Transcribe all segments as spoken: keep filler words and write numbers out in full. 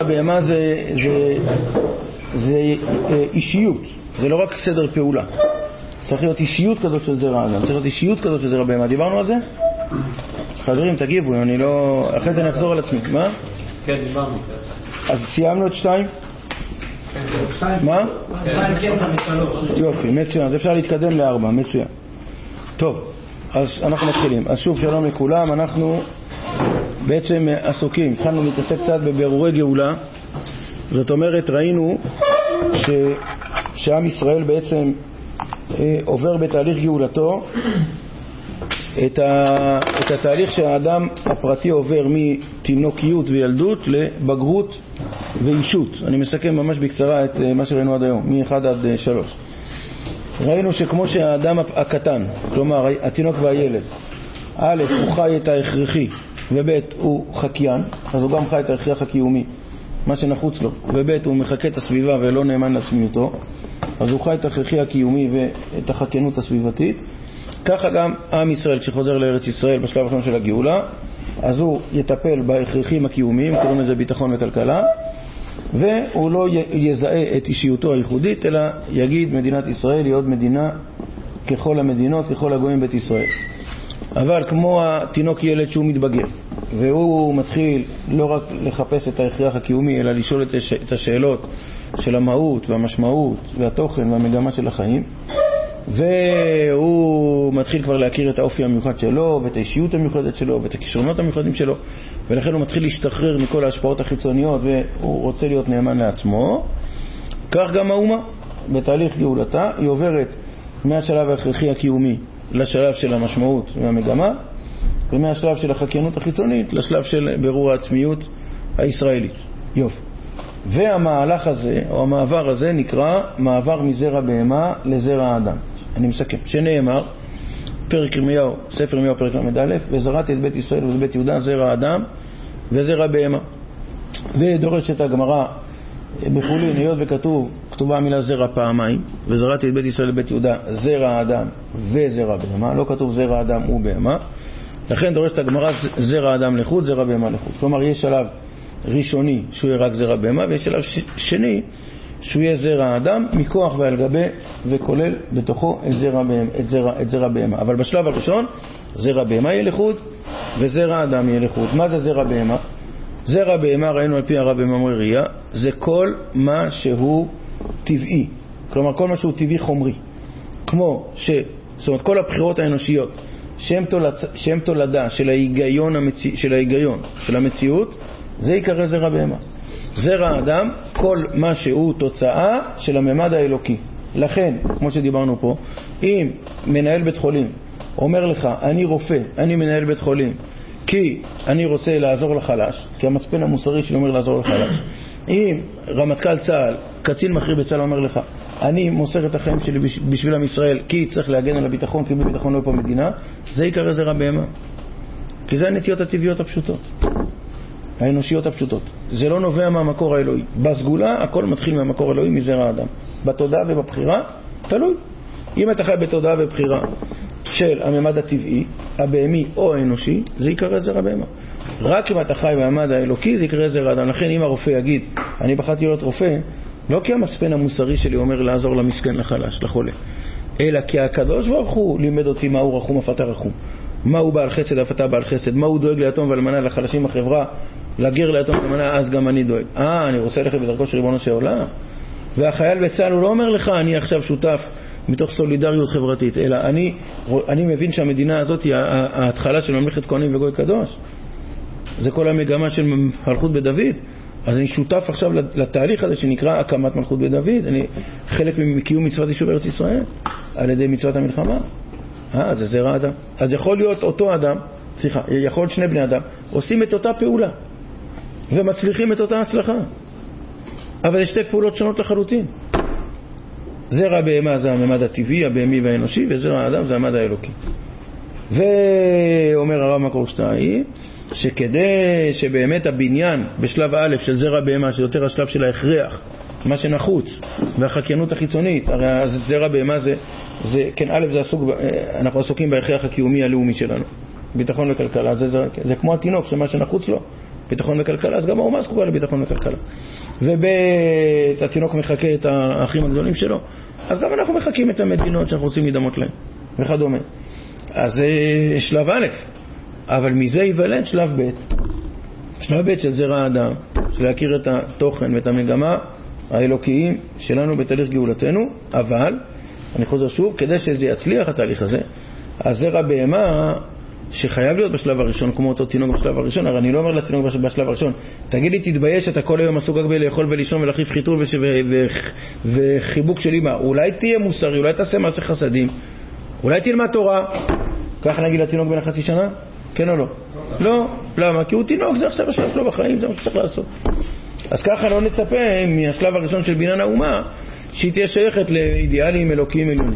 הבהמה זה, זה, זה אישיות, זה לא רק סדר פעולה. צריך להיות אישיות כזאת של זרע האדם, צריך להיות אישיות כזאת של זרע הבהמה. דיברנו על זה? חברים, תגיבו, אני לא... אחרי זה נחזור על עצמי. מה? כן, דיברנו. אז סיימנו את שתיים? מה? יופי, מצוין. אז אפשר להתקדם לארבע, מצוין. טוב, אז אנחנו מתחילים. אז שוב, שלום לכולם. אנחנו בעצם עסוקים. התחלנו להתעסק קצת בבירורי גאולה. זאת אומרת, ראינו ש... שעם ישראל בעצם אה, עובר בתהליך גאולתו את, ה... את התהליך שהאדם הפרטי עובר מתינוקיות וילדות לבגרות ואישות. אני מסכם ממש בקצרה את מה שראינו עד היום, מ-אחד עד שלוש. ראינו שכמו שהאדם הקטן, כלומר התינוק והילד, א' הוא חי את ההכרחי, וב' הוא חקיין, אז הוא גם חי את ההכרח הקיומי, מה שנחוץ לו, וב' הוא מחכה את הסביבה ולא נאמן לעצמיותו, אז הוא חי את ההכרחי הקיומי ואת החקיינות הסביבתית. ככה גם עם ישראל כשחוזר לארץ ישראל בשלב הראשון של הגאולה, אז הוא יטפל בהכרחים הקיומיים, קוראים לזה ביטחון וכלכלה, והוא לא יזהה את אישיותו הייחודית, אלא יגיד מדינת ישראל היא עוד מדינה ככל המדינות, ככל הגויים בית ישראל. אבל כמו התינוק ילד שהוא מתבגר, והוא מתחיל לא רק לחפש את ההכרח הקיומי, אלא לשאול את השאלות של המהות והמשמעות והתוכן והמגמה של החיים, והוא מתחיל כבר להכיר את האופי המיוחד שלו ואת האישיות המיוחדת שלו ואת הכישרונות המיוחדים שלו, ולכן הוא מתחיל להשתחרר מכל ההשפעות החיצוניות והוא רוצה להיות נאמן לעצמו. כך גם האומה בתהליך גאולתה היא עוברת מהשלב ההכרחי הקיומי לשלב של המשמעות והמגמה, ומהשלב של החקיינות החיצונית לשלב של ברור העצמיות הישראלית. יופי. והמהלך הזה או המעבר הזה נקרא מעבר מזרע בהמה לזרע האדם. אני מסכם, שנאמר פרק ירמיהו, ספר ירמיהו פרק למד א', וזרעתי את בית ישראל ואת בית יהודה זרע האדם וזרע בהמה. ודורשת הגמרא בחולין, היות וכתוב, כתובה המילה זרע פעמיים, וזרעתי את בית ישראל ובית יהודה זרע האדם וזרע בהמה, לא כתוב זרע האדם ובהמה, לכן דורשת הגמרא זרע האדם לחוד, זרע בהמה לחוד. כלומר יש שלב ראשוני שהוא יהיה רק זרע בהמה, ויש שלב שני שהוא יהיה זרע האדם מכוח ועל גבי וכולל בתוכו את זרע בהמה, את זרע, את זרע בהמה. אבל בשלב הראשון זרע בהמה יהיה לחוד וזרע האדם יהיה לחוד. מה זה זרע בהמה? זרע בהמה, ראינו על פי הרב ממרי ראייה, זה כל מה שהוא טבעי, כלומר כל מה שהוא טבעי חומרי, כמו ש, זאת אומרת כל הבחירות האנושיות שהם תולד, שהם תולדה של ההיגיון, המציא, של ההיגיון של המציאות, זה יקרא זרע בהמה. זרע האדם, כל מה שהוא תוצאה של הממד האלוקי. לכן, כמו שדיברנו פה, אם מנהל בית חולים אומר לך, אני רופא, אני מנהל בית חולים, כי אני רוצה לעזור לחלש, כי המצפן המוסרי שלי אומר לעזור לחלש. אם רמטכ"ל צה"ל, קצין מחיר בצה"ל אומר לך, אני מוסר את החיים שלי בשביל עם ישראל, כי צריך להגן על הביטחון, כי בביטחון לא פה מדינה, זה יקרא זרע בהמה. כי זה הנטיות הטבעיות הפשוטות. האנושיות הפשוטות. זה לא נובע מהמקור האלוהי. בסגולה הכל מתחיל מהמקור האלוהי, מזרע האדם. בתודעה ובבחירה, תלוי. אם אתה חי בתודעה ובבחירה של הממד הטבעי, הבהמי או האנושי, זה יקרא זרע בהמה. רק אם אתה חי בממד האלוקי, זה יקרא זרע האדם. לכן אם הרופא יגיד, אני בחרתי להיות רופא, לא כי המצפן המוסרי שלי אומר לעזור למסכן, לחלש, לחולה, אלא כי הקדוש ברוך הוא לימד אותי מהו רחום אף אתה רחום. מהו בעל חסד אף אתה בעל חסד. מהו דואג ליתום ואלמנה, לחלשים בחברה, לגר ליתום ואלמנה, אז גם אני דואג. אה, אני רוצה ללכת בדרכו של ריבונו של עולם. והחייל בצה"ל הוא לא אומר לך, אני עכשיו שותף מתוך סולידריות חברתית, אלא אני, אני מבין שהמדינה הזאת היא ההתחלה של ממלכת כהנים וגוי קדוש. זה כל המגמה של מלכות בדוד. אז אני שותף עכשיו לתהליך הזה שנקרא הקמת מלכות בדוד. אני חלק מקיום מצוות יישוב ארץ ישראל על ידי מצוות המלחמה. אה, זה זרע אדם. אז יכול להיות אותו אדם, סליחה, יכול להיות שני בני אדם, עושים את אותה פעולה ומצליחים את אותה הצלחה, אבל זה שתי פעולות שונות לחלוטין. זרע בהמה זה הממד הטבעי, הבהמי והאנושי, וזרע האדם זה הממד האלוקי. ואומר הרב מקור שתיים, שכדי שבאמת הבניין בשלב א' של זרע בהמה, שיותר השלב של ההכרח, מה שנחוץ, והחקיינות החיצונית, הרי זרע בהמה זה, זה כן, א' זה עסוק, אנחנו עסוקים בהכרח הקיומי הלאומי שלנו, ביטחון וכלכלה, זה, זה, זה כמו התינוק, שמה שנחוץ לו, ביטחון וכלכלה, אז גם האומה זקוקה לביטחון וכלכלה. והתינוק מחכה את האחים הגדולים שלו, אז גם אנחנו מחכים את המדינות שאנחנו רוצים להידמות להם, וכדומה. אז זה שלב א', אבל מזה ייוולד שלב ב'. שלב ב' של זרע האדם, של להכיר את התוכן ואת המגמה האלוקיים שלנו בתהליך גאולתנו, אבל, אני חוזר שוב, כדי שזה יצליח התהליך הזה, הזרע בהמה שחייב להיות בשלב הראשון, כמו אותו תינוק בשלב הראשון, הרי אני לא אומר לתינוק בשלב הראשון, תגיד לי, תתבייש, אתה כל היום עסוק רק בלאכול ולישון ולהחליף חיתול וחיבוק של אמא, אולי תהיה מוסרי, אולי תעשה מעשה חסדים, אולי תלמד תורה, ככה נגיד לתינוק בן החצי שנה? כן או לא? לא. למה? כי הוא תינוק, זה עכשיו השלב שלו בחיים, זה מה שצריך לעשות. אז ככה לא נצפה מהשלב הראשון של בניין האומה שהיא תהיה שייכת לאידיאלים אלוקיים עליונים.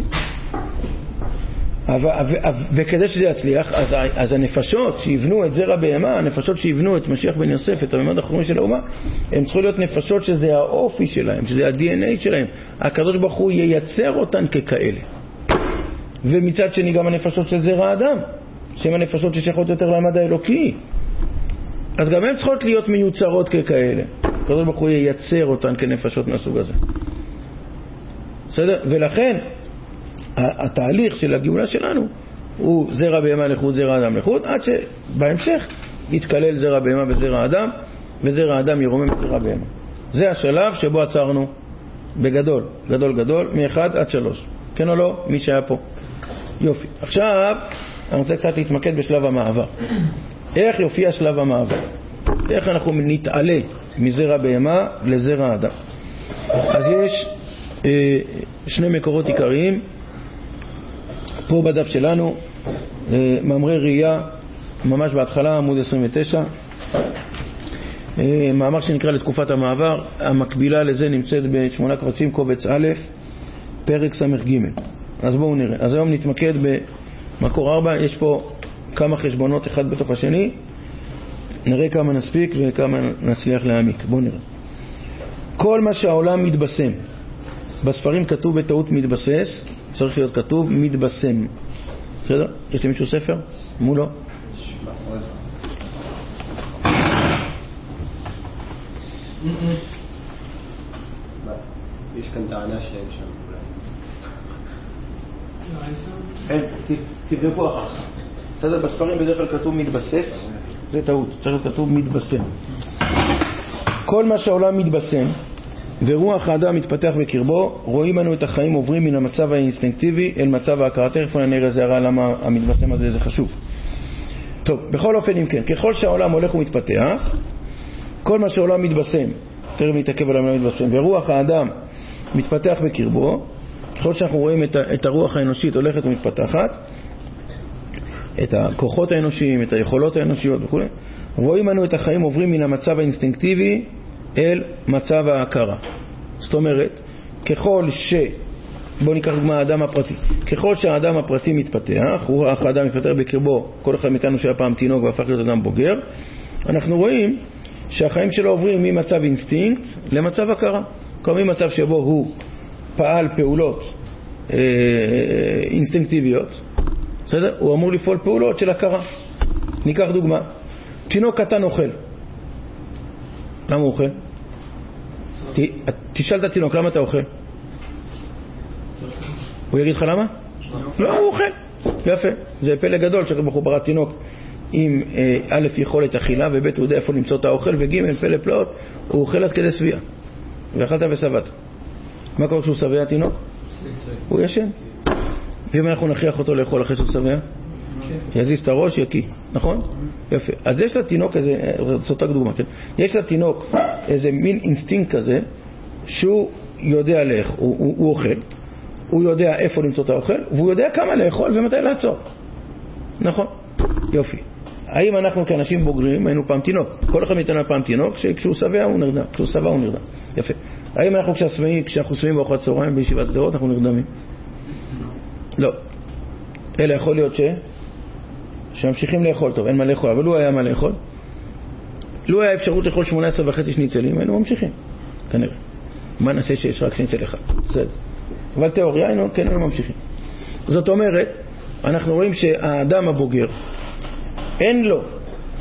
וכדי שזה יצליח, אז, אז הנפשות שיבנו את זרע בהמה, הנפשות שיבנו את משיח בן יוסף, את הממד האחרון של האומה, הן צריכות להיות נפשות שזה האופי שלהם, שזה ה-די אן איי שלהם. הקדוש ברוך הוא ייצר אותן ככאלה. ומצד שני גם הנפשות של זרע האדם, שהן הנפשות ששייכות יותר לממד האלוקי, אז גם הן צריכות להיות מיוצרות ככאלה. הקדוש ברוך הוא ייצר אותן כנפשות מהסוג הזה. בסדר? ולכן התהליך של הגאולה שלנו הוא זרע בהמה לחוד, זרע אדם לחוד, עד שבהמשך יתכלל זרע בהמה וזרע אדם, וזרע אדם ירומם את זרע בהמה. זה השלב שבו עצרנו בגדול, גדול גדול, מאחד עד שלוש. כן או לא? מי שהיה פה. יופי. עכשיו אני רוצה קצת להתמקד בשלב המעבר. איך יופיע שלב המעבר? איך אנחנו נתעלה מזרע בהמה לזרע אדם? אז יש אה, שני מקורות עיקריים פה בדף שלנו, אה, מאמרי ראייה, ממש בהתחלה, עמוד עשרים ותשע, אה, מאמר שנקרא לתקופת המעבר, המקבילה לזה נמצאת בשמונה קבצים, קובץ א', פרק סמך ג'. אז בואו נראה. אז היום נתמקד במקור ארבע, יש פה כמה חשבונות אחד בתוך השני, נראה כמה נספיק וכמה נצליח להעמיק. בואו נראה. כל מה שהעולם מתבשם, בספרים כתוב בטעות מתבסס, צריך להיות כתוב מתבשם. בסדר? יש לי מישהו ספר? מולו? יש כאן טענה שאין שם. אין, תבדקו אחר כך. בסדר? בספרים בדרך כלל כתוב מתבסס, זה טעות, צריך כתוב מתבשם. כל מה שהעולם מתבשם ורוח האדם מתפתח בקרבו, רואים לנו את החיים עוברים מן המצב האינסטינקטיבי אל מצב ההכרה. תכף נראה זה הרע למה המתבשם הזה זה חשוב. טוב, בכל אופן אם כן, ככל שהעולם הולך ומתפתח, כל מה שהעולם מתבשם, תכף נתעכב על העולם מתבשם, ורוח האדם מתפתח בקרבו, ככל שאנחנו רואים את, את הרוח האנושית הולכת ומתפתחת, את הכוחות האנושיים, את היכולות האנושיות וכו', רואים לנו את החיים עוברים מן המצב האינסטינקטיבי אל מצב ההכרה. זאת אומרת, ככל ש... בואו ניקח דוגמה האדם הפרטי. ככל שהאדם הפרטי מתפתח, רוח האדם מתפתח בקרבו, כל אחד מאיתנו שהיה פעם תינוק והפך להיות אדם בוגר, אנחנו רואים שהחיים שלו עוברים ממצב אינסטינקט למצב הכרה. כלומר, ממצב שבו הוא פעל פעולות אה, אינסטינקטיביות, בסדר? הוא אמור לפעול פעולות של הכרה. ניקח דוגמה. תינוק קטן אוכל. למה הוא אוכל? ת, תשאל את התינוק, למה אתה אוכל? הוא יגיד לך למה? לא, הוא אוכל. יפה. זה פלא גדול שכבר ברא תינוק עם אה, א' יכולת אכילה וב' הוא יודע איפה למצוא את האוכל וג' פלא פלאות, הוא אוכל עד כדי סביעה. ואכלת וסבאת. מה קורה כשהוא סביע תינוק? הוא ישן. ואם אנחנו נכריח אותו לאכול אחרי שהוא סביע? יזיז את הראש, יקי. נכון? יפה. אז יש לתינוק איזה, זאת דוגמה, כן? יש לתינוק איזה מין אינסטינקט כזה שהוא יודע לאכול, הוא, הוא, הוא אוכל, הוא יודע איפה למצוא את האוכל, והוא יודע כמה לאכול ומתי לעצור. נכון? יופי. האם אנחנו כאנשים בוגרים היינו פעם תינוק? כל אחד מאיתנו פעם תינוק שכשהוא שבע הוא נרדם, כשהוא שבע הוא נרדם. יפה. האם אנחנו כשאסמאים, כשאנחנו סמאים בארוחת צהריים בישיבת שדרות אנחנו נרדמים? לא. אלא יכול להיות ש... שממשיכים לאכול טוב, אין מה לאכול, אבל לו היה מה לאכול. לו היה אפשרות לאכול שמונה עשרה וחצי שניצלים, היינו ממשיכים, כנראה. מה נעשה שיש רק שניצל אחד? בסדר. אבל תיאוריה, היינו, כן, היינו ממשיכים. זאת אומרת, אנחנו רואים שהאדם הבוגר, אין לו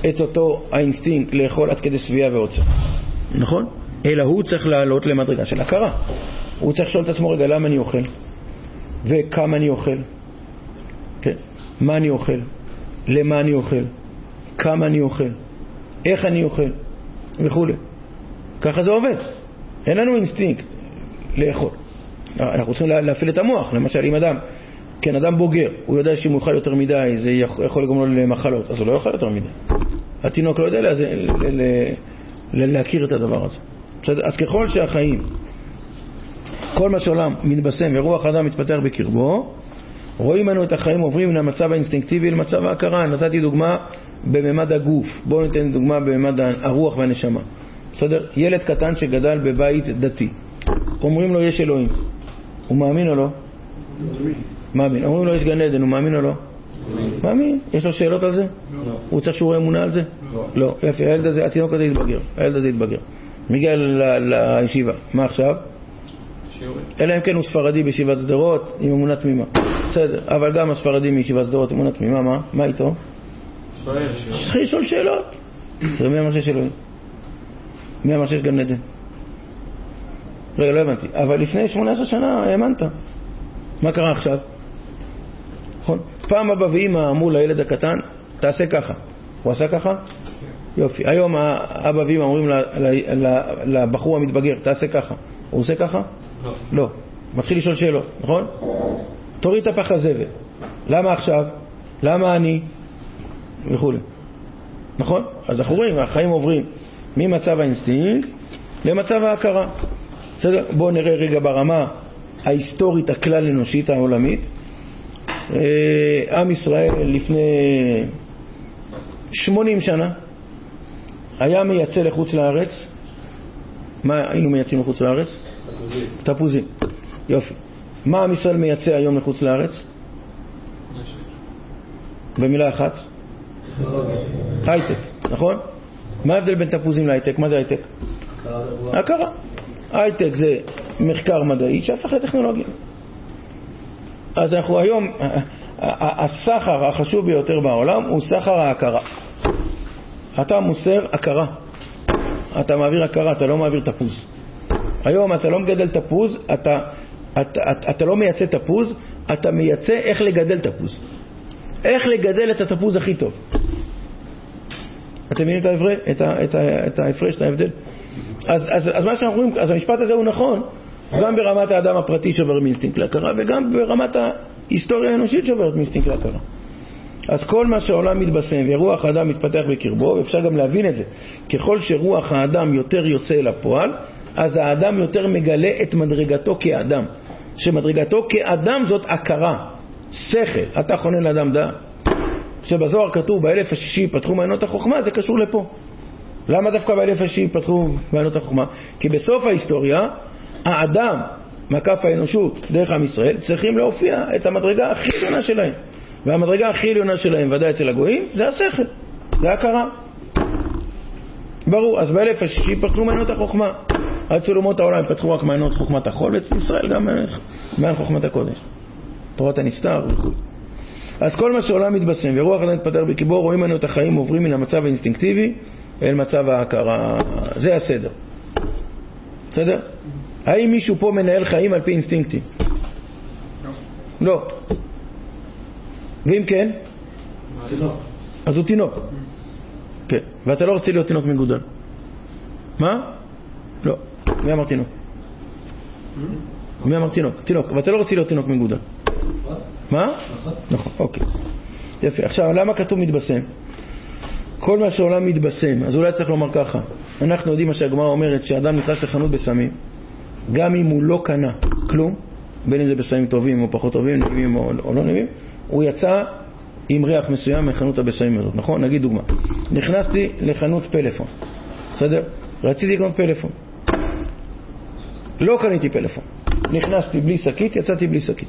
את אותו האינסטינקט לאכול עד כדי סביעה ועוצר. נכון? אלא הוא צריך לעלות למדרגה של הכרה. הוא צריך לשאול את עצמו, רגע, למה אני אוכל? וכמה אני אוכל? כן. מה אני אוכל? למה אני אוכל? כמה אני אוכל? איך אני אוכל? וכו'. ככה זה עובד. אין לנו אינסטינקט לאכול. אנחנו צריכים להפעיל את המוח. למשל, אם אדם, כן, אדם בוגר, הוא יודע שאם הוא יאכל יותר מדי, זה יכול לגרום לו למחלות, אז הוא לא יאכל יותר מדי. התינוק לא יודע לה, זה, ל, ל, ל, להכיר את הדבר הזה. אז ככל שהחיים, כל מה שעולם מתבשם ורוח האדם מתפתח בקרבו, רואים לנו את החיים עוברים מן המצב האינסטינקטיבי למצב ההכרה. נתתי דוגמה בממד הגוף, בואו ניתן דוגמה בממד הרוח והנשמה. בסדר? ילד קטן שגדל בבית דתי, אומרים לו יש אלוהים, הוא מאמין או לא? מאמין. אומרים לו יש גן עדן, הוא מאמין או לא? מאמין. יש לו שאלות על זה? לא. הוא צריך שיעורי אמונה על זה? לא. לא. יפה, הילד הזה, התינוק הזה יתבגר, הילד הזה יתבגר, מגיע לישיבה. מה עכשיו? אלא אם כן הוא ספרדי בישיבת סדרות עם אמונה תמימה. בסדר, אבל גם הספרדי מישיבת סדרות עם אמונה תמימה, מה? מה איתו? צריך לשאול שאלות. זה מי אמר שיש אלוהים? מי אמר שיש גן עדן? רגע, לא הבנתי. אבל לפני שמונה עשרה שנה האמנת. מה קרה עכשיו? נכון? פעם אבא ואמא אמרו לילד הקטן, תעשה ככה. הוא עשה ככה? יופי. היום אבא ואמא אומרים לבחור המתבגר, תעשה ככה. הוא עושה ככה? לא. לא. מתחיל לשאול שאלות, נכון? תוריד את הפח הזבל. למה עכשיו? למה אני? וכו'. נכון? אז אנחנו רואים, החיים עוברים ממצב האינסטינקט למצב ההכרה. בסדר? בואו נראה רגע ברמה ההיסטורית הכלל אנושית העולמית. עם ישראל לפני שמונים שנה היה מייצא לחוץ לארץ. מה היינו מייצאים לחוץ לארץ? תפוזים. תפוזים. יופי. מה עם ישראל מייצא היום לחוץ לארץ? במילה אחת? הייטק, נכון? מה ההבדל בין תפוזים להייטק? מה זה הייטק? הכרה. הייטק זה מחקר מדעי שהפך לטכנולוגיה. אז אנחנו היום, הסחר החשוב ביותר בעולם הוא סחר ההכרה. אתה מוסר הכרה. אתה מעביר הכרה, אתה לא מעביר תפוז. היום אתה לא מגדל תפוז, אתה, אתה, אתה, אתה לא מייצא תפוז, אתה מייצא איך לגדל תפוז. איך לגדל את התפוז הכי טוב. אתם מבינים את ההפרש, את, את, את ההפרש, את ההבדל? אז, אז, אז מה שאנחנו רואים, אז המשפט הזה הוא נכון, גם ברמת האדם הפרטי שעובר מאינסטינקט להכרה, וגם ברמת ההיסטוריה האנושית שעוברת מאינסטינקט להכרה. אז כל מה שהעולם מתבשם ורוח האדם מתפתח בקרבו, ואפשר גם להבין את זה, ככל שרוח האדם יותר יוצא אל הפועל, אז האדם יותר מגלה את מדרגתו כאדם, שמדרגתו כאדם זאת הכרה, שכל. אתה חונן לאדם דעת. כשבזוהר כתוב באלף השישי פתחו מעיינות החוכמה, זה קשור לפה. למה דווקא באלף השישי פתחו מעיינות החוכמה? כי בסוף ההיסטוריה האדם, מקף האנושות דרך עם ישראל, צריכים להופיע את המדרגה הכי עליונה שלהם, והמדרגה הכי עליונה שלהם ודאי אצל הגויים זה השכל, זה הכרה. ברור. אז באלף השישי פתחו מעיינות החוכמה, עד סולמות העולם פתחו רק מעיינות חוכמת החול, ואצל ישראל גם מעיין חוכמת הקודש, תורת הנסתר וכו'. אז כל מה שעולם מתבשם ורוח האדם מתפתח בקרבו, רואים לנו את החיים עוברים מן המצב האינסטינקטיבי אל מצב ההכרה. זה הסדר. בסדר? האם מישהו פה מנהל חיים על פי אינסטינקטים? לא. לא. ואם כן? אז הוא תינוק. כן. ואתה לא רוצה להיות תינוק מגודל. מה? לא. מי אמר תינוק? מי אמר תינוק? תינוק. ואתה לא רוצה להיות תינוק מגודל. מה? נכון. אוקיי. יפה. עכשיו, למה כתוב מתבשם? כל מה שעולם מתבשם, אז אולי צריך לומר ככה. אנחנו יודעים מה שהגמרא אומרת, שאדם נכנס לחנות בסמים, גם אם הוא לא קנה כלום, בין אם זה בסמים טובים או פחות טובים, נביאים או, או לא נביאים, הוא יצא עם ריח מסוים מחנות הבסמים הזאת, נכון? נגיד דוגמה. נכנסתי לחנות פלאפון, בסדר? רציתי לקנות פלאפון. לא קניתי פלאפון. נכנסתי בלי שקית, יצאתי בלי שקית.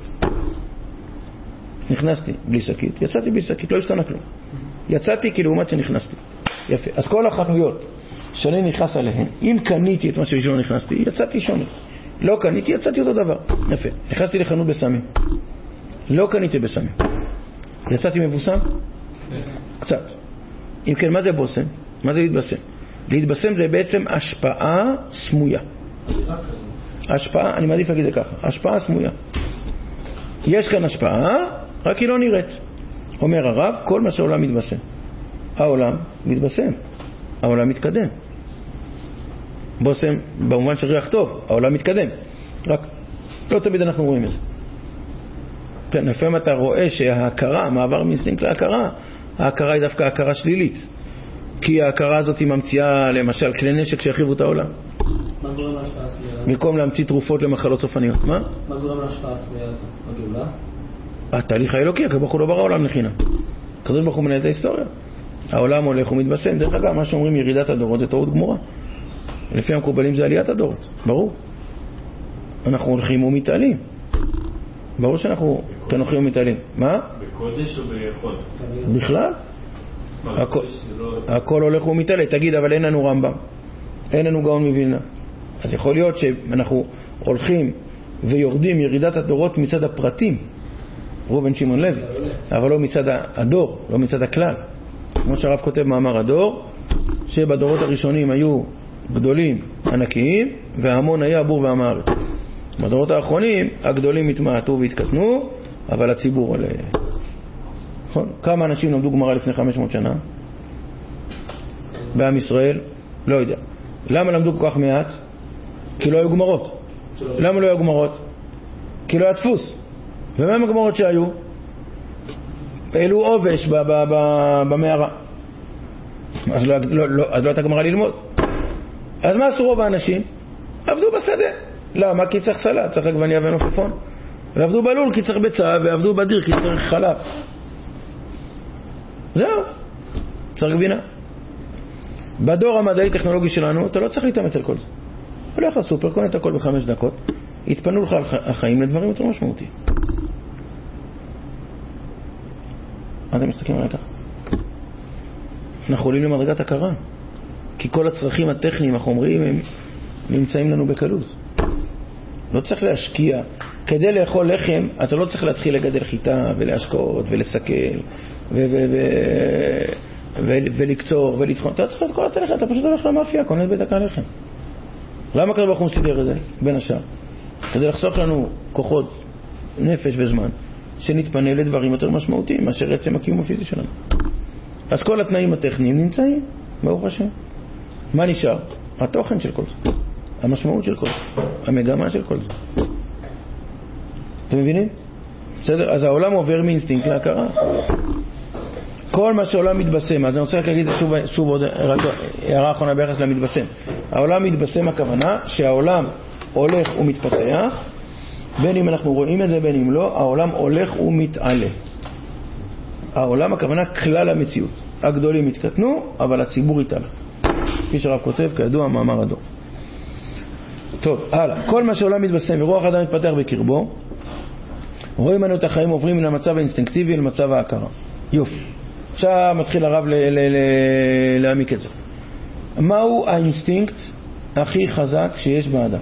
נכנסתי בלי שקית, יצאתי בלי שקית, לא השתנה כלום. יצאתי כלעומת שנכנסתי. יפה. אז כל החנויות שאני נכנס עליהן, אם קניתי את מה שלא נכנסתי, יצאתי שונה. לא קניתי, יצאתי אותו דבר. יפה. נכנסתי לחנות בסמים. לא קניתי בסמים. יצאתי מבוסם? קצת. אם כן, מה זה בושם? מה זה להתבשם? להתבשם זה בעצם השפעה סמויה. השפעה, אני מעדיף להגיד את זה ככה, השפעה סמויה. יש כאן השפעה, רק היא לא נראית. אומר הרב, כל מה שהעולם מתבשם. העולם מתבשם, העולם מתקדם. בושם במובן של ריח טוב, העולם מתקדם. רק לא תמיד אנחנו רואים את זה. כן, לפעמים אתה רואה שההכרה, מעבר מאינסטינקט להכרה, ההכרה היא דווקא הכרה שלילית. כי ההכרה הזאת היא ממציאה למשל כלי נשק שיחריבו את העולם. מה גורם להשפעה הסמויה? במקום להמציא תרופות למחלות סופניות. מה? מה גורם להשפעה הסמויה הזאת? הגאולה? התהליך האלוקי, הקדוש ברוך הוא לא ברא העולם לחינם. הקדוש ברוך הוא מנהל את ההיסטוריה. העולם הולך ומתבשם. דרך אגב, מה שאומרים ירידת הדורות זה טעות גמורה. לפי המקובלים זה עליית הדורות, ברור. אנחנו הולכים ומתעלים. ברור שאנחנו כאן הולכים ומתעלים. מה? בקודש או ביכול? בכלל? הכל הולך ומתעלה. תגיד, אבל אין לנו רמב"ם, אין לנו גאון מווילנה. אז יכול להיות שאנחנו הולכים ויורדים ירידת הדורות מצד הפרטים, ראובן שמעון לוי, אבל לא מצד הדור, לא מצד הכלל. כמו שהרב כותב מאמר הדור, שבדורות הראשונים היו גדולים ענקיים וההמון היה הבור ועם הארץ. בדורות האחרונים הגדולים התמעטו והתקטנו, אבל הציבור עולה. נכון? כמה אנשים למדו גמרא לפני חמש מאות שנה בעם ישראל? לא יודע. למה למדו כל כך מעט? כי לא היו גמרות. למה לא היו גמרות? כי לא היה דפוס. ומה הם הגמרות שהיו? העלו עובש במערה. אז לא, לא, לא, אז לא הייתה גמרא ללמוד. אז מה עשו רוב האנשים? עבדו בשדה. למה? כי צריך סלט, צריך עגבניה ונופפון. ועבדו בלול כי צריך ביצה, ועבדו בדיר כי צריך חלב. זהו, צריך גבינה. בדור המדעי טכנולוגי שלנו אתה לא צריך להתאמץ על כל זה. הולך לסופר, קונה את הכל בחמש דקות, יתפנו לך החיים לדברים יותר משמעותיים. אתם מסתכלים עליי ככה? אנחנו עולים למדרגת הכרה, כי כל הצרכים הטכניים החומריים הם נמצאים לנו בקלות. לא צריך להשקיע. כדי לאכול לחם אתה לא צריך להתחיל לגדל חיטה ולהשקעות ולסכל ו- ו- ו- ו- ולקצור ולטחון. אתה צריך את כל התהליך, אתה פשוט הולך למאפיה, קונה את בית הקה לחם. למה הקדוש ברוך הוא מסדר את זה? בין השאר כדי לחסוך לנו כוחות נפש וזמן שנתפנה לדברים יותר משמעותיים מאשר עצם הקיום הפיזי שלנו. אז כל התנאים הטכניים נמצאים, ברוך השם. מה נשאר? התוכן של כל זה, המשמעות של כל זה, המגמה של כל זה. אתם מבינים? בסדר? אז העולם עובר מאינסטינקט להכרה. כל מה שהעולם מתבשם, אז אני רוצה להגיד שוב, שוב עוד הערה אחרונה ביחס למתבשם. העולם מתבשם, הכוונה שהעולם הולך ומתפתח, בין אם אנחנו רואים את זה בין אם לא, העולם הולך ומתעלה. העולם, הכוונה כלל המציאות. הגדולים התקטנו, אבל הציבור התעלה. כפי שהרב כותב, כידוע, מאמר הדור. טוב, הלאה. כל מה שהעולם מתבשם ורוח האדם מתפתח בקרבו, רואים לנו את החיים עוברים מן המצב האינסטינקטיבי למצב ההכרה. יופי. עכשיו מתחיל הרב ל- ל- ל- להעמיק את זה. מהו האינסטינקט הכי חזק שיש באדם?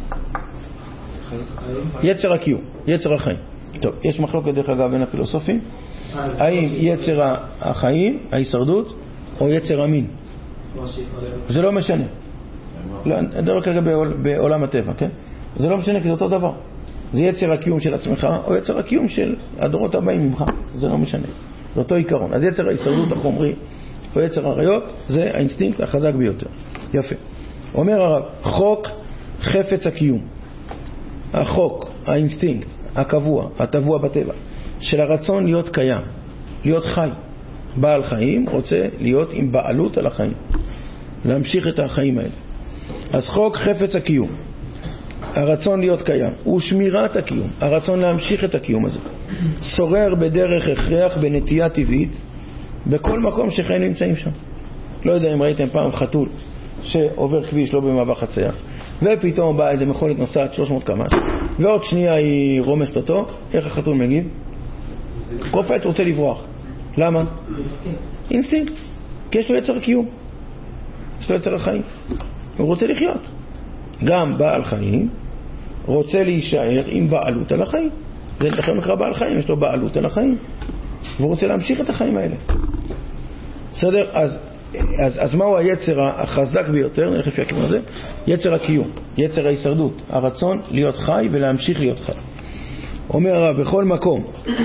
יצר הקיום, יצר החיים. טוב, יש מחלוקת דרך אגב בין הפילוסופים, האם יצר החיים, ההישרדות, או יצר המין. זה לא משנה. לא, דבר כרגע בעולם הטבע, כן? זה לא משנה, כי זה אותו דבר. זה יצר הקיום של עצמך או יצר הקיום של הדורות הבאים ממך, זה לא משנה. זה אותו עיקרון. אז יצר ההישרדות החומרי או יצר הריות זה האינסטינקט החזק ביותר. יפה. אומר הרב, חוק חפץ הקיום, החוק, האינסטינקט הקבוע, הטבוע בטבע של הרצון להיות קיים, להיות חי, בעל חיים רוצה להיות עם בעלות על החיים, להמשיך את החיים האלה. אז חוק חפץ הקיום, הרצון להיות קיים, הוא שמירת הקיום, הרצון להמשיך את הקיום הזה, שורר בדרך הכרח בנטייה טבעית בכל מקום שחיים נמצאים שם. לא יודע אם ראיתם פעם חתול שעובר כביש לא במעבר חצייה, ופתאום באה איזה מכונית נוסעת שלוש מאות קמ"ש, ועוד שנייה היא רומסת אותו. איך החתול מגיב? קופץ, רוצה לברוח. למה? אינסטינקט. כי יש לו יצר קיום, יש לו יצר החיים, הוא רוצה לחיות. גם בעל חיים רוצה להישאר עם בעלות על החיים. זה לכם נקרא בעל חיים, יש לו בעלות על החיים והוא רוצה להמשיך את החיים האלה. בסדר? אז, אז, אז מהו היצר החזק ביותר? נלך לפי הכיוון הזה. יצר הקיום, יצר ההישרדות, הרצון להיות חי ולהמשיך להיות חי. אומר הרב, בכל מקום,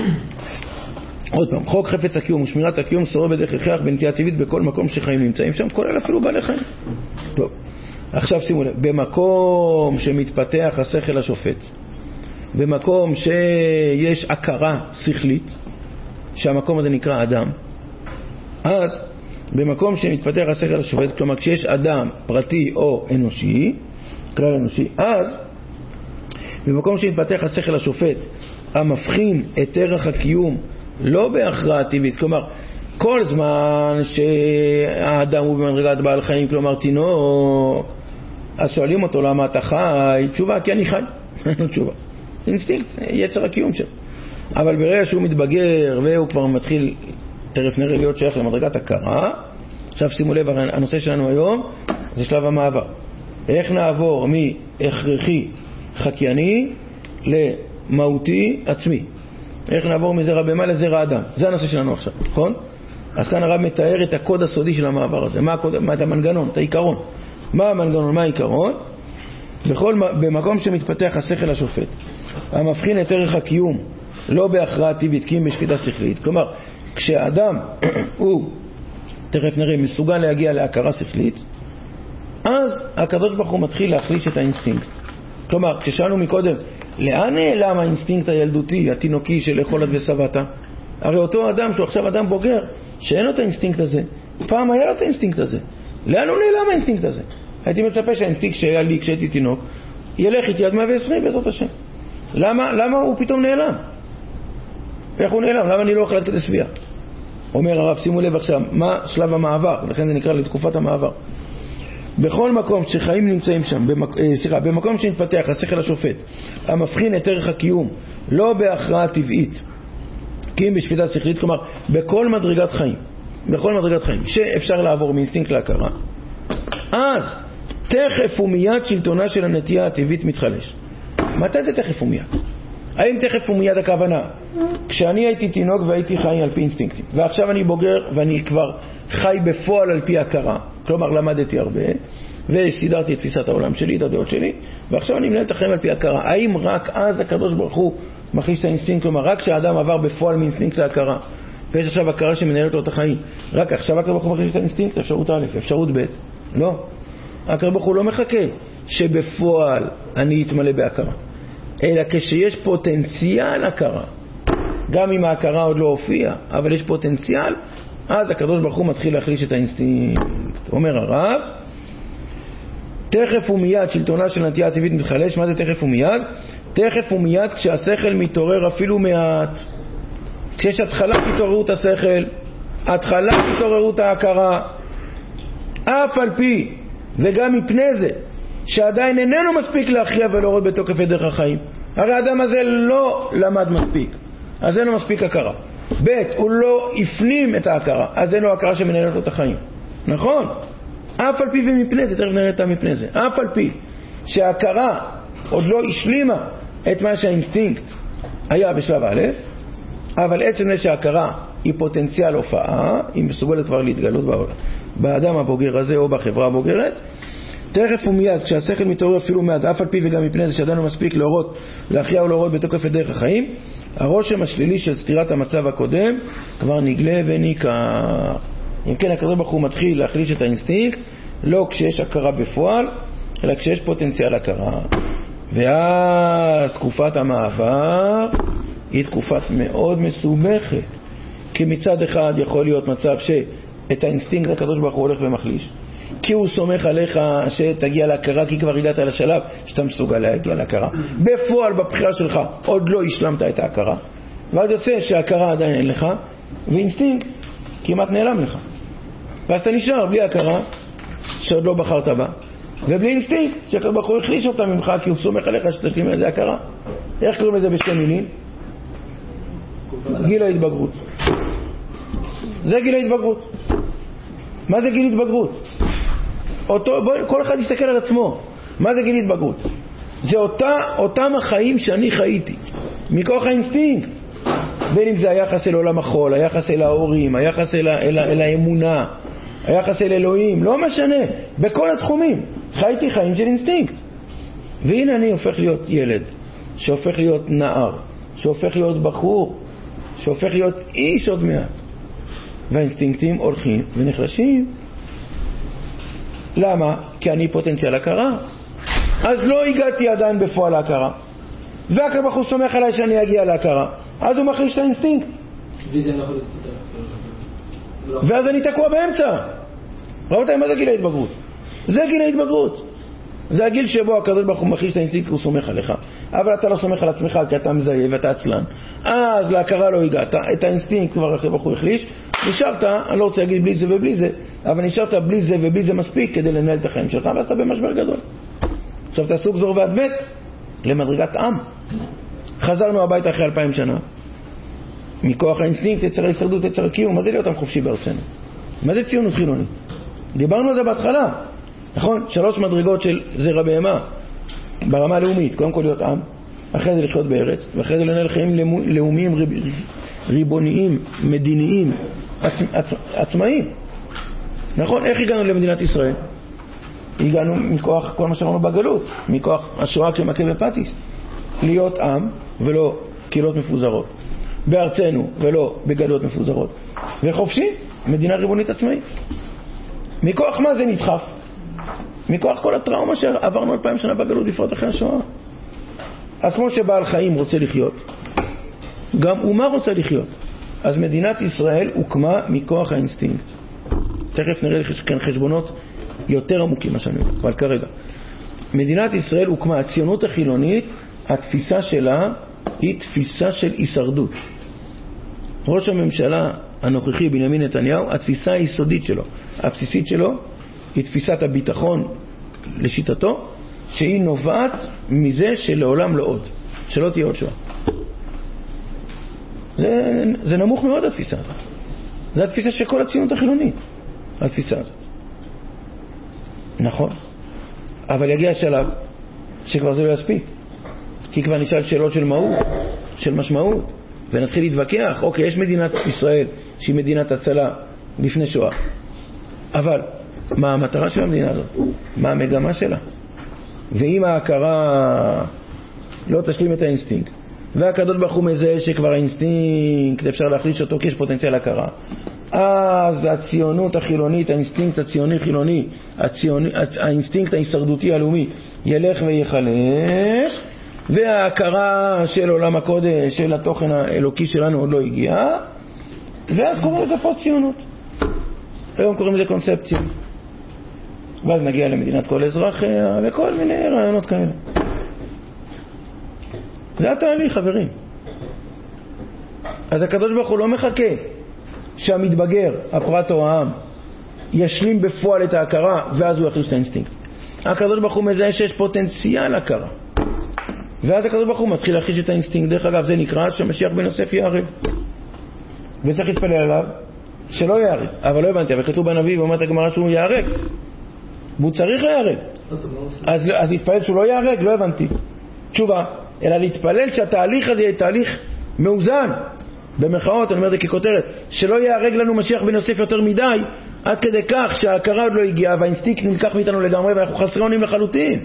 עוד פעם, חוק חפץ הקיום ושמירת הקיום שורר בדרך הכרח בנטייה טבעית בכל מקום שחיים נמצאים שם, כולל אפילו בעלי חיים. טוב, עכשיו שימו לב, במקום שמתפתח השכל השופט, במקום שיש הכרה שכלית, שהמקום הזה נקרא אדם, אז במקום שמתפתח השכל השופט, כלומר כשיש אדם פרטי או אנושי, כלל אנושי, אז במקום שמתפתח השכל השופט המבחין את ערך הקיום לא בהכרעה טבעית, כלומר כל זמן שהאדם הוא במדרגת בעל חיים, כלומר תינוק, אז שואלים אותו למה אתה חי, תשובה כי אני חי. אין לו תשובה, אינסטינקט, יצר הקיום שלו. אבל ברגע שהוא מתבגר והוא כבר מתחיל, תכף נראה, להיות שייך למדרגת הכרה. עכשיו שימו לב, הנושא שלנו היום זה שלב המעבר, איך נעבור מהכרחי חקייני למהותי עצמי, איך נעבור מזרע בהמה לזרע אדם. זה הנושא שלנו עכשיו, נכון? אז כאן הרב מתאר את הקוד הסודי של המעבר הזה. מה הקוד, מה את המנגנון, את העיקרון. מה המנגנון, מה העיקרון? בכל, במקום שמתפתח השכל השופט המבחין את ערך הקיום לא בהכרעה טבעית כי אם בשפיטה שכלית, כלומר כשהאדם הוא, תכף נראה, מסוגל להגיע להכרה שכלית, אז הקדוש ברוך הוא מתחיל להחליש את האינסטינקט. כלומר, כששאלנו מקודם, לאן נעלם האינסטינקט הילדותי, התינוקי של לאכול עד ושבעת? הרי אותו אדם שהוא עכשיו אדם בוגר, שאין לו את האינסטינקט הזה, פעם היה לו את האינסטינקט הזה. לאן הוא נעלם האינסטינקט הזה? הייתי מצפה שהאינסטינקט שהיה לי כשהייתי תינוק, ילך איתי עד מאה ועשרים בעזרת השם. למה, למה הוא פתאום נעלם? איך הוא נעלם? למה אני לא אוכל עד כדי שביעה? אומר הרב, שימו לב עכשיו, מה שלב המעבר? לכן זה נקרא לתקופת המעבר. בכל מקום שחיים נמצאים שם, במק... סליחה, במקום שנתפתח השכל השופט המבחין את ערך הקיום לא בהכרעה טבעית כי אם בשפיטה שכלית, כלומר בכל מדרגת חיים, בכל מדרגת חיים שאפשר לעבור מאינסטינקט להכרה, אז תכף ומיד שלטונה של הנטייה הטבעית מתחלש. מתי זה תכף ומיד? האם תכף ומיד הכוונה כשאני הייתי תינוק והייתי חי על פי אינסטינקטים, ועכשיו אני בוגר ואני כבר חי בפועל על פי הכרה, כלומר למדתי הרבה וסידרתי את תפיסת העולם שלי, את הדעות שלי, ועכשיו אני מנהל את החיים על פי הכרה. האם רק אז הקדוש ברוך הוא מחליש את האינסטינקט? כלומר רק כשהאדם עבר בפועל מאינסטינקט להכרה ויש עכשיו הכרה שמנהלת לו את החיים, רק עכשיו הקדוש ברוך הוא מחליש את האינסטינקט? אפשרות א', אפשרות ב', לא. הקדוש ברוך הוא לא מחכה שבפועל אני אתמלא בהכרה, אלא כשיש פוטנציאל הכרה, גם אם ההכרה עוד לא הופיעה, אבל יש פוטנציאל, אז הקדוש ברוך הוא מתחיל להחליש את האינסטינקט. אומר הרב, תכף ומיד שלטונה של נטייה הטבעית מתחלש. מה זה תכף ומיד? תכף ומיד כשהשכל מתעורר אפילו מעט, כשיש התחלת התעוררות השכל, התחלת התעוררות ההכרה, אף על פי וגם מפני זה שעדיין איננו מספיק להכריע ולהורות בתוקף את דרך החיים. הרי האדם הזה לא למד מספיק, אז אין לו מספיק הכרה. ב' הוא לא הפנים את ההכרה, אז אין לו הכרה שמנהלת לו את החיים. נכון? אף על פי ומפני זה, תכף נראה את המפני זה, אף על פי שההכרה עוד לא השלימה את מה שהאינסטינקט היה בשלב א', אבל עצם זה שההכרה היא פוטנציאל הופעה, היא מסוגלת כבר להתגלות בעולם, באדם הבוגר הזה או בחברה הבוגרת. תכף ומיד כשהשכל מתעורר אפילו מעט, אף על פי וגם מפני זה שעדיין לא מספיק להורות, להכריע ולהורות בתוקף את דרך החיים, הרושם השלילי של סתירת המצב הקודם כבר נגלה וניכר. אם כן, הקדוש ברוך הוא מתחיל להחליש את האינסטינקט לא כשיש הכרה בפועל, אלא כשיש פוטנציאל הכרה. ואז תקופת המעבר היא תקופת מאוד מסובכת, כי מצד אחד יכול להיות מצב שאת האינסטינקט הקדוש ברוך הוא הולך ומחליש, כי הוא סומך עליך שתגיע להכרה, כי כבר הגעת לשלב שאתה מסוגל להגיע להכרה. בפועל בבחירה שלך עוד לא השלמת את ההכרה, ואז יוצא שההכרה עדיין אין לך, ואינסטינקט כמעט נעלם לך, ואז אתה נשאר בלי הכרה שעוד לא בחרת בה, ובלי אינסטינקט שהקדוש ברוך הוא החליש אותה ממך, כי הוא סומך עליך שתשלים על זה הכרה. איך קוראים לזה בשתי מילים? גיל ההתבגרות. זה גיל ההתבגרות. מה זה גיל התבגרות? אותו, בוא, כל אחד יסתכל על עצמו. מה זה גיל התבגרות? זה אותה, אותם החיים שאני חייתי מכוח האינסטינקט. בין אם זה היחס אל עולם החול, היחס אל ההורים, היחס אל, אל, אל האמונה, היחס אל אלוהים, לא משנה, בכל התחומים. חייתי חיים של אינסטינקט. והנה אני הופך להיות ילד, שהופך להיות נער, שהופך להיות בחור, שהופך להיות איש עוד מעט. והאינסטינקטים הולכים ונחלשים. למה? כי אני פוטנציאל הכרה. אז לא הגעתי עדיין בפועל להכרה. והקדוש ברוך הוא סומך עליי שאני אגיע להכרה. אז הוא מחליש את האינסטינקט. ואז אני תקוע באמצע. רבותיי, מה זה גיל ההתבגרות? זה גיל ההתבגרות. זה הגיל שבו הקדוש ברוך הוא מחליש את האינסטינקט והוא סומך עליך. אבל אתה לא סומך על עצמך כי אתה מזהה ואתה עצלן. אז להכרה לא הגעת. את האינסטינקט כבר הקדוש ברוך הוא החליש. נשארת, אני לא רוצה להגיד בלי זה ובלי זה, אבל נשארת בלי זה ובלי זה מספיק כדי לנהל את החיים שלך, ואז אתה במשבר גדול. עכשיו תעשו גזור ועד בית למדרגת עם. חזרנו הביתה אחרי אלפיים שנה. מכוח האינסטינקט, יצר ההישרדות, יצר הקיום. מה זה להיות עם חופשי בארצנו? מה זה ציונות חילונית? דיברנו על זה בהתחלה. נכון? שלוש מדרגות של זרע בהמה ברמה הלאומית. קודם כל להיות עם, אחרי זה לחיות בארץ, ואחרי זה לנהל חיים לאומיים ריבוניים, מדיניים, עצ... עצ... עצמאיים. נכון? איך הגענו למדינת ישראל? הגענו מכוח כל מה שאמרנו בגלות, מכוח השואה כמכה ופטיש. להיות עם ולא קהילות מפוזרות. בארצנו ולא בגלות מפוזרות. וחופשי, מדינה ריבונית עצמאית. מכוח מה זה נדחף? מכוח כל הטראומה שעברנו אלפיים שנה בגלות, בפרט אחרי השואה. אז כמו שבעל חיים רוצה לחיות, גם אומה רוצה לחיות. אז מדינת ישראל הוקמה מכוח האינסטינקט. תכף נראה כאן חשבונות יותר עמוקים מה שאני אומר, אבל כרגע. מדינת ישראל הוקמה, הציונות החילונית, התפיסה שלה היא תפיסה של הישרדות. ראש הממשלה הנוכחי בנימין נתניהו, התפיסה היסודית שלו, הבסיסית שלו, היא תפיסת הביטחון לשיטתו, שהיא נובעת מזה שלעולם לא עוד, שלא תהיה עוד שואה. זה, זה נמוך מאוד התפיסה הזאת. זה התפיסה של כל הציונות החילונית, התפיסה הזאת. נכון. אבל יגיע השלב שכבר זה לא יספיק. כי כבר נשאל שאלות של מהות, של משמעות, ונתחיל להתווכח. אוקיי, יש מדינת ישראל שהיא מדינת הצלה לפני שואה. אבל מה המטרה של המדינה הזאת? מה המגמה שלה? ואם ההכרה לא תשלים את האינסטינקט, והקדוש ברוך הוא מזהה שכבר האינסטינקט אפשר להחליש אותו כי יש פוטנציאל הכרה, אז הציונות החילונית, האינסטינקט הציוני חילוני, הציוני, האינסטינקט ההישרדותי הלאומי ילך ויחלש, וההכרה של עולם הקודש, של התוכן האלוקי שלנו עוד לא הגיע, ואז קוראים לזה פה ציונות. היום קוראים לזה קונספציה. ואז נגיע למדינת כל אזרחיה וכל מיני רעיונות כאלה. זה התהליך, חברים. אז הקדוש ברוך הוא לא מחכה שהמתבגר, הפרט או העם, ישלים בפועל את ההכרה ואז הוא יחליש את האינסטינקט. הקדוש ברוך הוא מזהה שיש פוטנציאל הכרה, ואז הקדוש ברוך הוא מתחיל להחליש את האינסטינקט. דרך אגב, זה נקרא שמשיח בן יוסף יערב, וצריך להתפלל עליו שלא יערב. אבל לא הבנתי, אבל כתוב בנביא ואומרת הגמרא שהוא יערג, והוא צריך להיהרג. אז, אז להתפלל שהוא לא יהרג? לא הבנתי. תשובה, אלא להתפלל שהתהליך הזה יהיה תהליך מאוזן, במרכאות, אני אומר זה ככותרת, שלא יהרג לנו משיח בן יוסף יותר מדי, עד כדי כך שההכרה עוד לא הגיעה והאינסטינקט נלקח מאיתנו לגמרי ואנחנו חסרי אונים לחלוטין.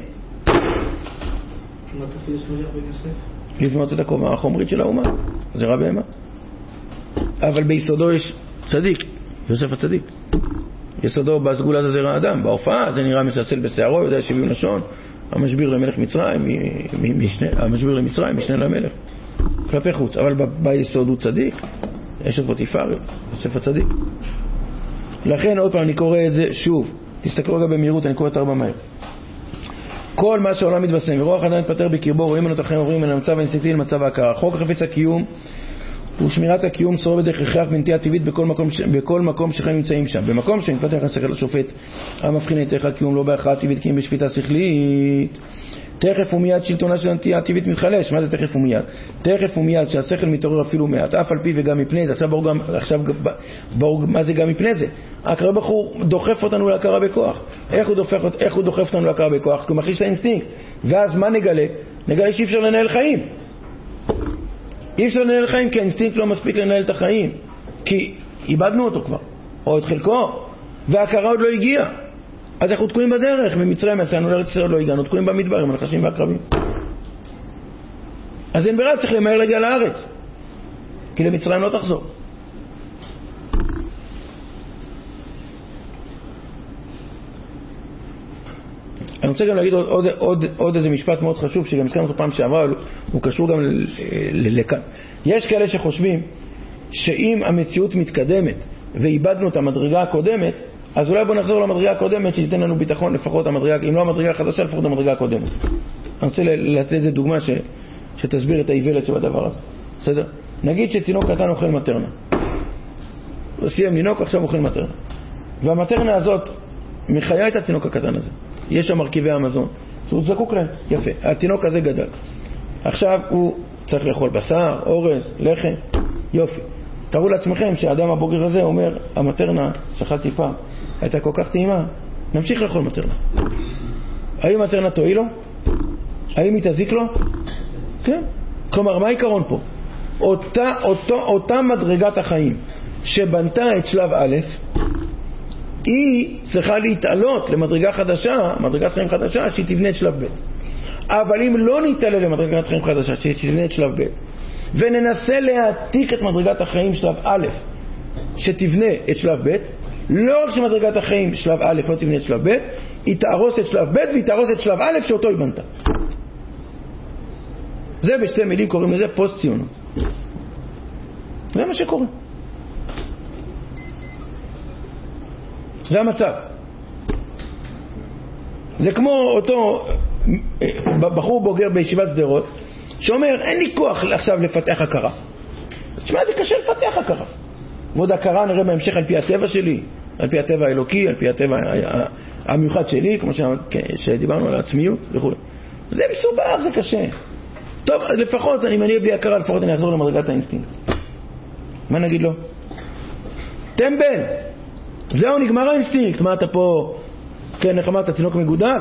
מה תפקיד של משיח בן יוסף? לבנות את הקומה החומרית של האומה, זה רע בהמה. אבל ביסודו יש צדיק, יוסף הצדיק. יסודו בסגולה זה זרע אדם, בהופעה זה נראה מסלסל בשערו, יודע שבעים לשון, המשביר למלך מצרים, משנה, המשביר למצרים, משנה למלך, כלפי חוץ. אבל ב- ביסוד הוא צדיק, יש את פוטיפר, יוסף הצדיק. לכן עוד פעם אני קורא את זה שוב, תסתכלו רגע במהירות, אני קורא את ארבע מהר. כל מה שהעולם מתבשם, ורוח אדם מתפטר בקרבו, רואים לנו את החיים עוברים מן המצב האינסטינקטיבי למצב ההכרה. חוק חפץ הקיום ושמירת הקיום שוררת הכרח בנטייה טבעית בכל מקום, בכל מקום שחיים נמצאים שם. במקום שמתפתח השכל השופט המבחין את הכרח הקיום לא בהכרעה טבעית כי אם בשפיטה שכלית, תכף ומיד שלטונה של הנטייה הטבעית מתחלש. מה זה תכף ומיד? תכף ומיד שהשכל מתעורר אפילו מעט, אף על פי וגם מפני זה. עכשיו ברור גם, עכשיו ברור מה זה גם מפני זה. הקרא בחור דוחף אותנו להכרה בכוח. איך הוא דוחף, איך הוא דוחף אותנו להכרה בכוח? כי הוא מחליש את האינסטינקט. ואז מה נגלה? נגלה שאי אפשר לנהל חיים. אי אפשר לנהל חיים, כי האינסטינקט לא מספיק לנהל את החיים, כי איבדנו אותו כבר, או את חלקו, וההכרה עוד לא הגיעה. אז אנחנו תקועים בדרך, ממצרים יצאנו לארץ ישראל, לא הגענו, תקועים במדבר עם הנחשים והקרבים. אז אין ברירה, צריך למהר להגיע לארץ, כי למצרים לא תחזור. אני רוצה גם להגיד עוד, עוד, עוד, עוד איזה משפט מאוד חשוב, שגם הזכרנו אותו פעם שעברה, הוא, הוא קשור גם לכאן. יש כאלה שחושבים שאם המציאות מתקדמת ואיבדנו את המדרגה הקודמת, אז אולי בוא נחזור למדרגה הקודמת שתיתן לנו ביטחון, לפחות המדרגה, אם לא המדרגה החדשה, לפחות המדרגה הקודמת. אני רוצה לתת איזה דוגמה ש, שתסביר את האיוולת שבדבר הזה. בסדר? נגיד שתינוק קטן אוכל מטרנה. סיים לינוק, עכשיו אוכל מטרנה. והמטרנה הזאת מחיה את התינוק הקטן הזה. יש שם מרכיבי המזון, שהוא זקוק להם. יפה. התינוק הזה גדל. עכשיו הוא צריך לאכול בשר, אורז, לחם. יופי. תראו לעצמכם שהאדם הבוגר הזה אומר, המטרנה שאכלתי פעם הייתה כל כך טעימה, נמשיך לאכול מטרנה. האם מטרנה תועיל לו? האם היא תזיק לו? כן. כלומר, מה העיקרון פה? אותה, אותו, אותה מדרגת החיים שבנתה את שלב א', היא צריכה להתעלות למדרגה חדשה, מדרגת חיים חדשה, שהיא תבנה את שלב ב'. אבל אם לא נתעלה למדרגת חיים חדשה, שהיא תבנה את שלב ב', וננסה להעתיק את מדרגת החיים שלב א', שתבנה את שלב ב', לא רק שמדרגת החיים שלב א' לא תבנה את שלב ב', היא תהרוס את שלב ב' והיא תהרוס את שלב א' שאותו היא בנתה. זה בשתי מילים קוראים לזה פוסט ציונות. זה מה שקורה. זה המצב. זה כמו אותו בחור בוגר בישיבת שדרות שאומר, אין לי כוח עכשיו לפתח הכרה. אז תשמע, זה קשה לפתח הכרה. ועוד הכרה נראה בהמשך על פי הטבע שלי, על פי הטבע האלוקי, על פי הטבע המיוחד שלי, כמו שדיברנו על העצמיות וכו'. זה מסובך, זה קשה. טוב, לפחות אני מניע בלי הכרה, לפחות אני אחזור למדרגת האינסטינקט. מה נגיד לו? טמבל! זהו, נגמר האינסטינקט. מה אתה פה, כן, איך אמרת, תינוק מגודל?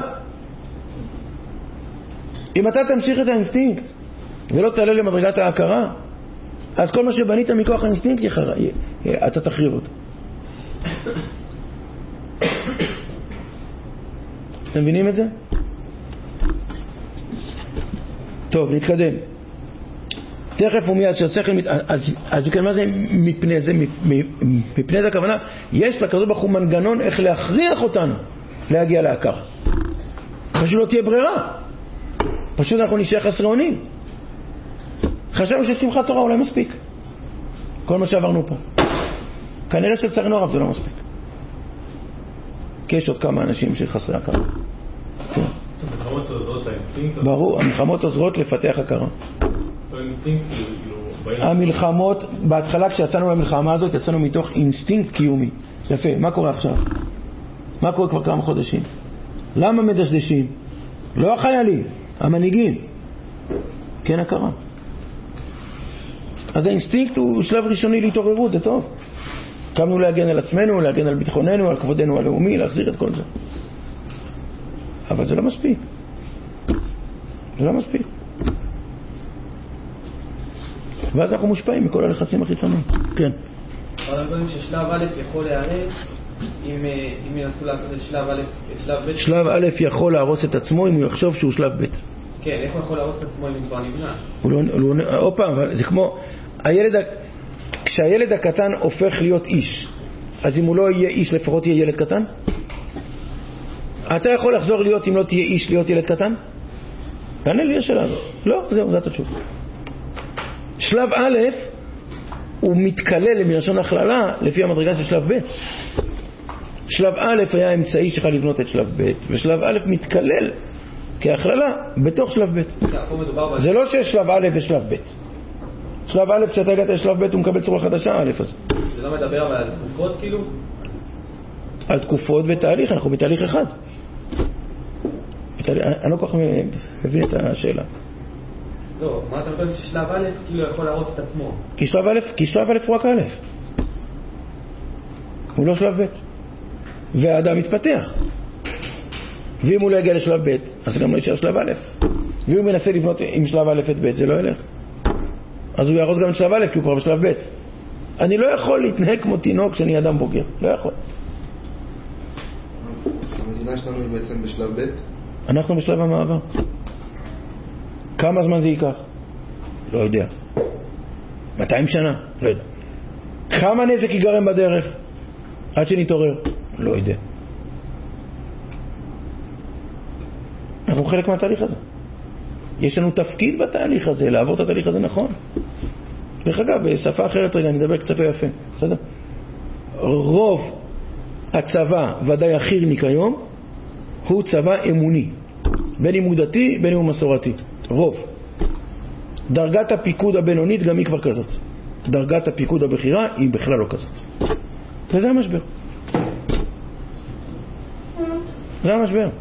אם אתה תמשיך את האינסטינקט ולא תעלה למדרגת ההכרה, אז כל מה שבנית מכוח האינסטינקט יחר... אתה תחריב אותו. אתם מבינים את זה? טוב, נתקדם. תכף ומיד שהשכל מת... אז, אז כן, מה זה מפני זה? מפני זה הכוונה, יש לקדוש ברוך הוא מנגנון איך להכריח אותנו להגיע להכרה. פשוט לא תהיה ברירה. פשוט אנחנו נשאר חסרי אונים. חשבנו ששמחת תורה אולי מספיק. כל מה שעברנו פה. כנראה שצרינו הרב זה לא מספיק. כי יש עוד כמה אנשים שחסרי הכרה. כן. המלחמות עוזרות לאינסטינקט? ברור, המלחמות עוזרות לפתח הכרה. האינסטינקט כאילו... המלחמות, בהתחלה כשיצאנו למלחמה הזאת, יצאנו מתוך אינסטינקט קיומי. יפה, מה קורה עכשיו? מה קורה כבר כמה חודשים? למה מדשדשים? לא החיילים, המנהיגים. כן, הכרה. אז האינסטינקט הוא שלב ראשוני להתעוררות, זה טוב. קמנו להגן על עצמנו, להגן על ביטחוננו, על כבודנו הלאומי, להחזיר את כל זה. אבל זה לא מספיק. זה לא מספיק. ואז אנחנו מושפעים מכל הלחצים החיצוניים. כן. אבל אני חושב ששלב א' יכול להיערך אם, אם ינסו לעשות את שלב א', את שלב ב'. שלב א' יכול להרוס את עצמו אם הוא יחשוב שהוא שלב ב'. כן, איך הוא יכול להרוס את עצמו אם הוא כבר נבנה? הוא לא, הוא לא, עוד פעם, זה כמו, הילד, כשהילד הקטן הופך להיות איש, אז אם הוא לא יהיה איש, לפחות יהיה ילד קטן? אתה יכול לחזור להיות, אם לא תהיה איש, להיות ילד קטן? תענה לי השאלה הזאת. לא, זהו, זאת התשובה. שלב א' הוא מתקלל מלשון הכללה לפי המדרגה של שלב ב'. שלב א' היה האמצעי שלך לבנות את שלב ב', ושלב א' מתקלל כהכללה בתוך שלב ב'. זה לא שיש שלב א' ושלב ב'. שלב א', כשאתה הגעת לשלב ב' הוא מקבל צורה חדשה א' הזה. זה לא מדבר אבל על תקופות כאילו? על תקופות ותהליך, אנחנו בתהליך אחד. אני לא כל כך מבין את השאלה. לא, מה אתה חושב ששלב א' כאילו יכול להרוס את עצמו? כי שלב א', כי שלב א' הוא רק א'. הוא לא שלב ב'. והאדם מתפתח. ואם הוא לא יגיע לשלב ב', אז גם לא יישאר שלב א'. ואם הוא מנסה לבנות עם שלב א' את ב', זה לא ילך. אז הוא יהרוס גם את שלב א', כי הוא כבר בשלב ב'. אני לא יכול להתנהג כמו תינוק כשאני אדם בוגר. לא יכול. המדינה שלנו היא בעצם בשלב ב'? אנחנו בשלב המעבר. כמה זמן זה ייקח? לא יודע. מאתיים שנה? לא יודע. כמה נזק ייגרם בדרך עד שנתעורר? לא יודע. אנחנו חלק מהתהליך הזה. יש לנו תפקיד בתהליך הזה, לעבור את התהליך הזה נכון. דרך אגב, בשפה אחרת רגע, אני מדבר קצת לא יפה. בסדר? רוב הצבא, ודאי החי"רניק היום, הוא צבא אמוני. בין אם הוא דתי, בין אם הוא מסורתי. רוב. דרגת הפיקוד הבינונית גם היא כבר כזאת. דרגת הפיקוד הבכירה היא בכלל לא כזאת. וזה המשבר. זה המשבר.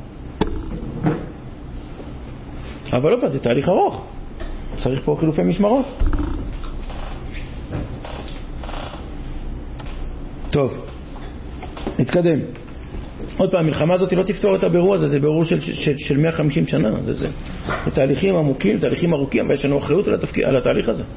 אבל לא, זה תהליך ארוך. צריך פה חילופי משמרות. טוב, נתקדם. עוד פעם, המלחמה הזאת לא תפתור את הבירור הזה, זה בירור של, של, של מאה וחמישים שנה. זה, זה, זה תהליכים עמוקים, תהליכים ארוכים, ויש לנו אחריות על, התפק... על התהליך הזה.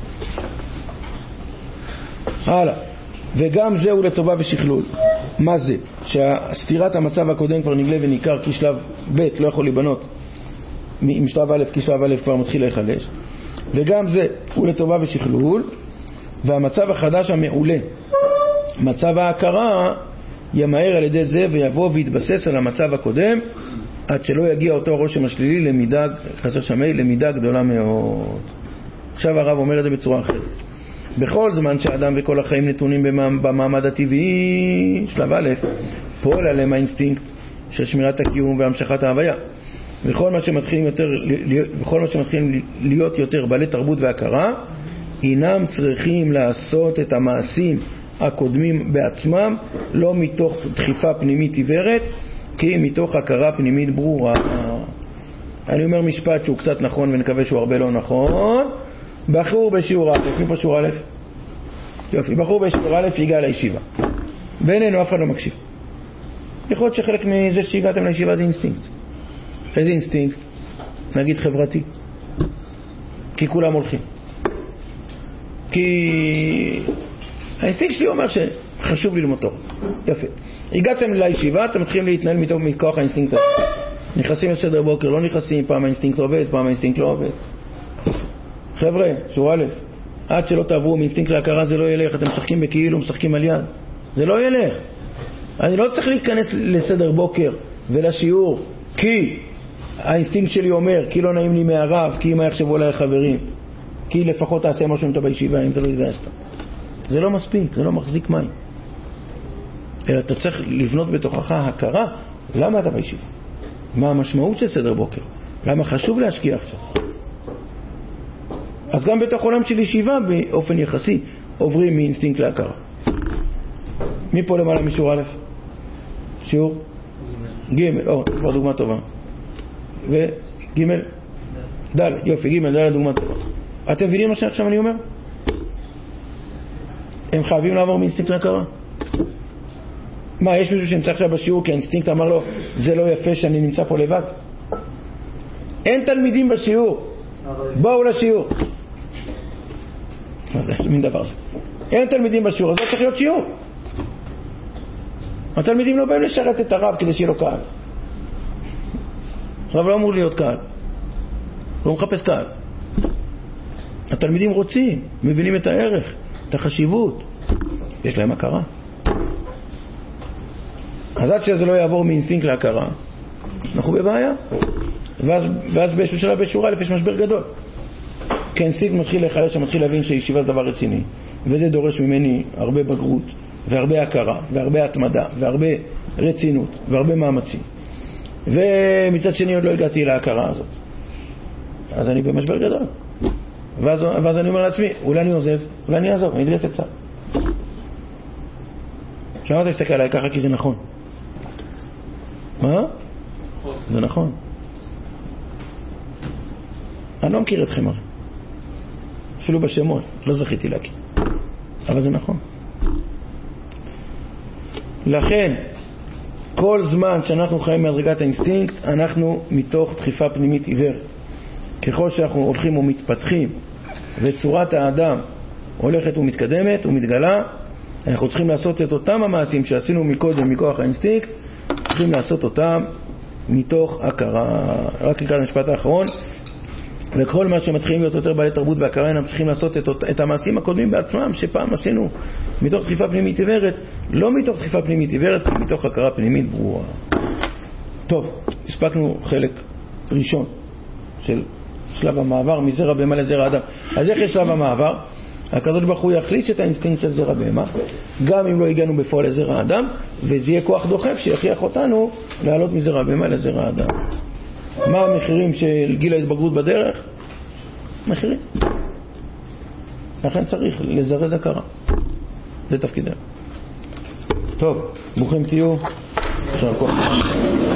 הלאה. וגם זהו לטובה ושכלול. מה זה? שהסתירת המצב הקודם כבר נגלה וניכר, כי שלב ב' לא יכול להיבנות עם שלב א', כי שלב א' כבר מתחיל להיחלש. וגם זה הוא לטובה ושכלול, והמצב החדש המעולה, מצב ההכרה, ימהר על ידי זה ויבוא ויתבסס על המצב הקודם, עד שלא יגיע אותו הרושם השלילי למידה, חסר שמי, למידה גדולה מאוד. עכשיו הרב אומר את זה בצורה אחרת. בכל זמן שהאדם וכל החיים נתונים במעמד הטבעי, שלב א', פועל עליהם האינסטינקט של שמירת הקיום והמשכת ההוויה. וכל מה שמתחילים יותר, וכל מה שמתחילים להיות יותר בעלי תרבות והכרה, אינם צריכים לעשות את המעשים הקודמים בעצמם, לא מתוך דחיפה פנימית עיוורת, כי מתוך הכרה פנימית ברורה. אני אומר משפט שהוא קצת נכון ונקווה שהוא הרבה לא נכון. בחור בשיעור א', מי פה שיעור א'? יופי, בחור בשיעור א' יגע לישיבה. בינינו אף אחד לא מקשיב. יכול להיות שחלק מזה שהגעתם לישיבה זה אינסטינקט. איזה אינסטינקט? נגיד חברתי. כי כולם הולכים. כי האינסטינקט שלי אומר שחשוב ללמוד תורה. יפה. הגעתם לישיבה, אתם מתחילים להתנהל מתוך מכוח האינסטינקט הזה. נכנסים לסדר בוקר, לא נכנסים, פעם האינסטינקט עובד, פעם האינסטינקט לא עובד. חבר'ה, שורה א', עד שלא תעברו מאינסטינקט להכרה זה לא ילך. אתם משחקים בכאילו, משחקים על יד. זה לא ילך. אני לא צריך להיכנס לסדר בוקר ולשיעור, כי האינסטינקט שלי אומר, כי לא נעים לי מהרב, כי מה יחשבו עליי חברים, כי לפחות תעשה משהו אתה בישיבה, אם אתה לא התגייסת. זה לא מספיק, זה לא מחזיק מים. אלא אתה צריך לבנות בתוכך הכרה, למה אתה בישיבה? מה המשמעות של סדר בוקר? למה חשוב להשקיע עכשיו? אז גם בתוך עולם של ישיבה, באופן יחסי, עוברים מאינסטינקט להכרה. מי פה למעלה משיעור א'? שיעור? ג', או, כבר דוגמה טובה. וג' ד', יופי, ג' ד' דוגמה טובה. אתם מבינים מה שעכשיו אני אומר? הם חייבים לעבור מאינסטינקט להכרה. מה, יש מישהו שנמצא עכשיו בשיעור כי האינסטינקט אמר לו זה לא יפה שאני נמצא פה לבד? אין תלמידים בשיעור, בואו לשיעור. מה זה? איזה מין דבר זה? אין תלמידים בשיעור, אז לא צריך להיות שיעור. התלמידים לא באים לשרת את הרב כדי שיהיה לו קהל. הרב לא אמור להיות קהל, לא מחפש קהל. התלמידים רוצים, מבינים את הערך, את החשיבות, יש להם הכרה. אז עד שזה לא יעבור מאינסטינקט להכרה, אנחנו בבעיה. ואז, ואז באיזשהו שלב בשיעור א' יש משבר גדול. כי האינסטינקט מתחיל להיחלש, שמתחיל להבין שישיבה זה דבר רציני, וזה דורש ממני הרבה בגרות, והרבה הכרה, והרבה התמדה, והרבה רצינות, והרבה מאמצים. ומצד שני עוד לא הגעתי להכרה הזאת. אז אני במשבר גדול. ואז, ואז אני אומר לעצמי, אולי אני עוזב, אולי אני אעזוב, אני אתגייס לצה"ל. למה אתה מסתכל עליי ככה? כי זה נכון. מה? זה נכון. אני לא מכיר אתכם הרי. אפילו בשמות, לא זכיתי להכיר. אבל זה נכון. לכן, כל זמן שאנחנו חיים מהדרגת האינסטינקט, אנחנו מתוך דחיפה פנימית עיוור. ככל שאנחנו הולכים ומתפתחים וצורת האדם הולכת ומתקדמת ומתגלה, אנחנו צריכים לעשות את אותם המעשים שעשינו מקודם מכוח האינסטינקט, צריכים לעשות אותם מתוך הכרה. רק לקראת המשפט האחרון, וכל מה שמתחילים להיות יותר בעלי תרבות והכרה, אנחנו צריכים לעשות את, את המעשים הקודמים בעצמם שפעם עשינו מתוך דחיפה פנימית עיוורת, לא מתוך דחיפה פנימית עיוורת, כי מתוך הכרה פנימית ברורה. טוב, הספקנו חלק ראשון של שלב המעבר מזרע בהמה לזרע אדם. אז איך יש שלב המעבר? הקדוש ברוך הוא יחליט את האינסטינקט של זרע בהמה, גם אם לא הגענו בפועל לזרע אדם, וזה יהיה כוח דוחף שיכריח אותנו לעלות מזרע בהמה לזרע אדם. מה המחירים של גיל ההתבגרות בדרך? מחירים. לכן צריך לזרז הכרה. זה תפקידנו. טוב, ברוכים תהיו. יישר כוח.